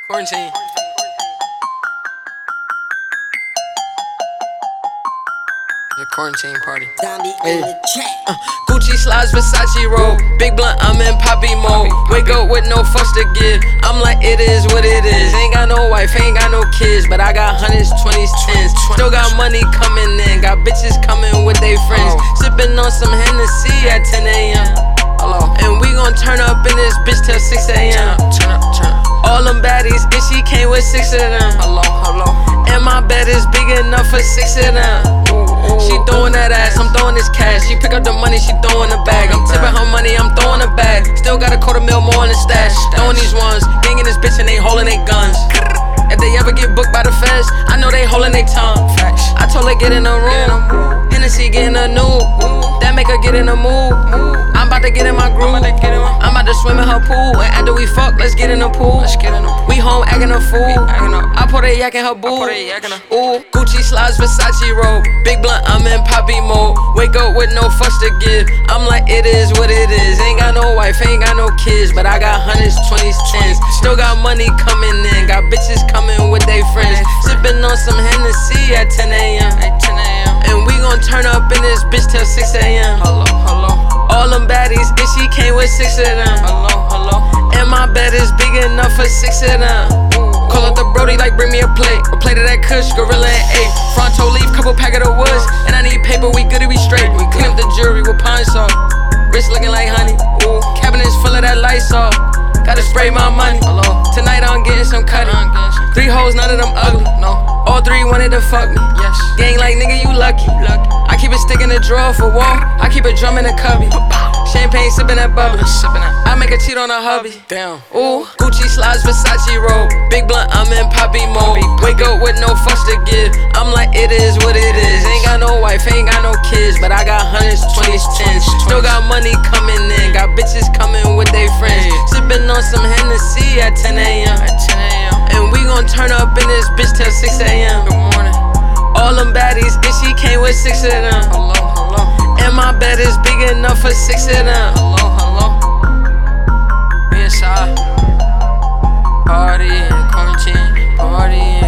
Quarantine. The quarantine party. Hey. Gucci slides, Versace roll. Big blunt, I'm in poppy mode. Wake up with no fucks to give. I'm like, it is what it is. Ain't got no wife, ain't got no kids, but I got hundreds, 20s, 10s. Still got money coming in, got bitches coming with they friends. Sipping on some Hennessy at 10 a.m. And we gon' turn up in this bitch till 6 a.m. All them baddies, and she came with 6 of them. And my bed is big enough for 6 of them. She throwing that ass, I'm throwing this cash. She pick up the money, she throwing the bag. I'm tipping her money, I'm throwing the bag. Still got a $250,000 more in the stash. Throwing these ones, gangin' this bitch and they holding they guns. If they ever get booked by the feds, I know they holding they tongue. I told her get in the room, Hennessy getting a new. That make her get in the mood. I'm about to get in my groove. I'm about to swim in her pool. And after we fuck, let's get in the pool. We home acting a fool. I put a yak in her boo. Ooh, Gucci slides, Versace roll. Big blunt, I'm in poppy mode. Wake up with no fucks to give. I'm like, it is what it is. Ain't got no wife, ain't got no kids, but I got hundreds, 20s, 10s. Still got money coming in, got bitches coming with they friends. Sipping on some Hennessy at 10 a.m. And we gon' turn up in this bitch till 6 a.m. All them baddies, and she came with 6 of them. And my bed is big enough for 6 of them. Call up the Brody like bring me a plate. A plate of that Kush, Gorilla and 8. Fronto leaf, couple packet of woods. And I need paper, we good to be straight. We clean up the jewelry with pine salt. Wrist looking like honey. Cabinets full of that Lysol. Gotta spray my money. Tonight I'm getting some cutty. 3 hoes, none of them ugly. All 3 wanted to fuck me. Gang like nigga, you lucky. I keep it stick in the drawer for war. I keep a drum in the cubby. Champagne sipping that bubbly. I make a cheat on a hubby. Ooh, Gucci slides, Versace roll. Big blunt, I'm in poppy mode. Wake up with no fucks to give. I'm like, it is what it is. Ain't got no wife, ain't got no kids, but I got hundreds, 20s, 10s. Still got money coming in, got bitches coming with they friends. Sipping on some Hennessy at 10 a.m. And we gon' turn up in this bitch till 6 a.m. All them baddies, and she came with 6 of them. And my bed is big enough for 6 of them. Me inside, party in quarantine, party